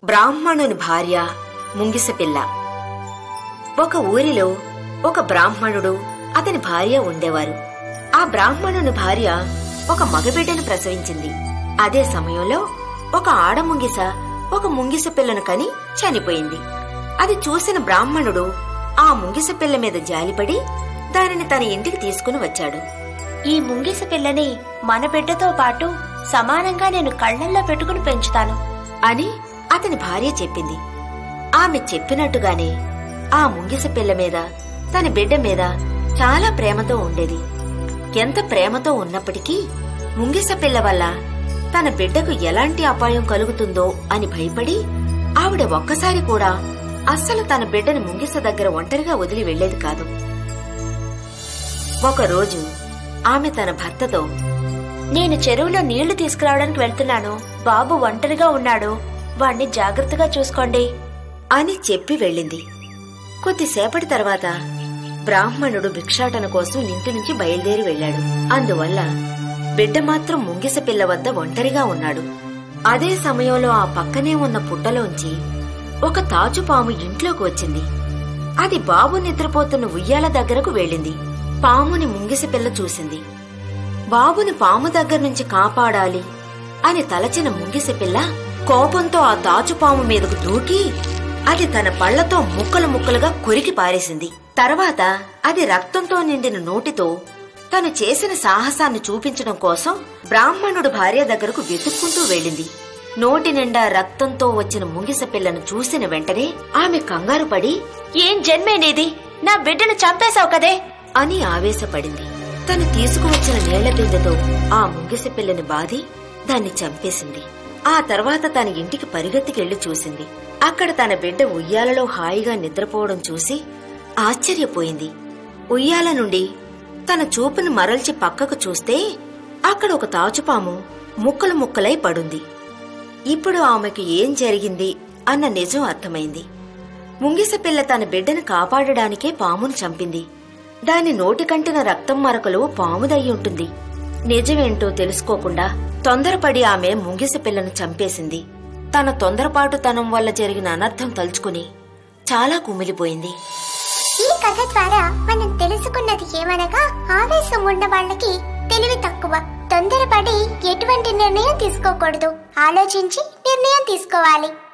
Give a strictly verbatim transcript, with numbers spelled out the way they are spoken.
బ్రాహ్మణుని భార్య ముంగిసపిల్ల. ఒక ఊరిలో ఒక బ్రాహ్మణుడు అతని భార్య ఉండేవారు. ఆ బ్రాహ్మణుని భార్య ఒక మగబిడ్డను ప్రసవించింది. అదే సమయంలో ఒక ఆడ ముంగిస ఒక ముంగిస పిల్లను కని చనిపోయింది. అది చూసిన బ్రాహ్మణుడు ఆ ముంగిస పిల్ల మీద జాలిపడి దానిని తన ఇంటికి తీసుకుని వచ్చాడు. ఈ ముంగిస పిల్లని మన బిడ్డతో పాటు సమానంగా నేను కళ్లల్లో పెట్టుకుని పెంచుతాను అని అతని భార్య చెప్పింది. ఆమె చెప్పినట్టుగానే ఆ ముంగిస పిల్ల మీద తన బిడ్డ మీద చాలా ప్రేమతో ఉండేది. ఎంత ప్రేమతో ఉన్నప్పటికీ ముంగిస పిల్ల వల్ల తన బిడ్డకు ఎలాంటి అపాయం కలుగుతుందో అని భయపడి ఆవిడ ఒక్కసారి కూడా అస్సలు తన బిడ్డని ముంగిస దగ్గర ఒంటరిగా వదిలి వెళ్లేది కాదు. ఒకరోజు ఆమె తన భర్తతో, నేను చెరువులో నీళ్లు తీసుకురావడానికి వెళ్తున్నాను, బాబు ఒంటరిగా ఉన్నాడు, వాణ్ణి జాగ్రత్తగా చూసుకోండి అని చెప్పి వెళ్ళింది. కొద్దిసేపటి తర్వాత బ్రాహ్మణుడు భిక్షాటన కోసం ఇంటి నుంచి బయలుదేరి వెళ్లాడు. అందువల్ల బిడ్డ మాత్రం ముంగిస పిల్ల వద్ద ఒంటరిగా ఉన్నాడు. అదే సమయంలో ఆ పక్కనే ఉన్న పుట్టలోంచి ఒక తాచుపాము ఇంట్లోకి వచ్చింది. అది బాబు నిద్రపోతున్న ఉయ్యాల దగ్గరకు వెళ్ళింది. పాముని ముంగిస పిల్ల చూసింది. బాబుని పాము దగ్గర నుంచి కాపాడాలి అని తలచిన ముంగిస పిల్ల కోపంతో ఆ తాచుపాము మీదకు దూకి అది తన పళ్లతో ముక్కలు ముక్కలుగా కొరికి పారేసింది. తర్వాత అది రక్తంతో నిండిన నోటితో తను చేసిన సాహసాన్ని చూపించడం కోసం బ్రాహ్మణుడు భార్య దగ్గరకు వెతుక్కుంటూ వెళ్ళింది. నోటి నిండా రక్తంతో వచ్చిన ముంగిస పిల్లను చూసిన వెంటనే ఆమె కంగారు పడి, ఏం జన్మేనేది, నా బిడ్డను చంపేశావు కదే అని ఆవేశపడింది. తను తీసుకువచ్చిన నీళ్ల బిందెతో ఆ ముంగిస పిల్లని బాది దాన్ని చంపేసింది. ఆ తర్వాత తన ఇంటికి పరిగెత్తికెళ్లి చూసింది. అక్కడ తన బిడ్డ ఉయ్యాలలో హాయిగా నిద్రపోవడం చూసి ఆశ్చర్యపోయింది. ఉయ్యాల నుండి తన చూపును మరల్చి పక్కకు చూస్తే అక్కడ ఒక తాచుపాము ముక్కలు ముక్కలై పడుంది. ఇప్పుడు ఆమెకు ఏం జరిగింది అన్న నిజం అర్థమైంది. ముంగిస పిల్ల తన బిడ్డను కాపాడడానికే పామును చంపింది. దాని నోటికంటిన రక్తం మరకలు పాముదయ్యుంటుంది. నిజమేంటో తెలుసుకోకుండా తొందరపడి ఆమె ముంగిస పిల్లను చంపేసింది. తన తొందరపాటుతనం వల్ల జరిగిన అనర్థం తలుచుకుని చాలా కుమిలిపోయింది. ఈ కథ ద్వారా మనం తెలుసుకున్నది ఏమనగా, ఆవేశం ఉన్న వాళ్ళకి తెలివి తక్కువ. తొందరపడి ఎటువంటి నిర్ణయం తీసుకోకూడదు, ఆలోచించి నిర్ణయం తీసుకోవాలి.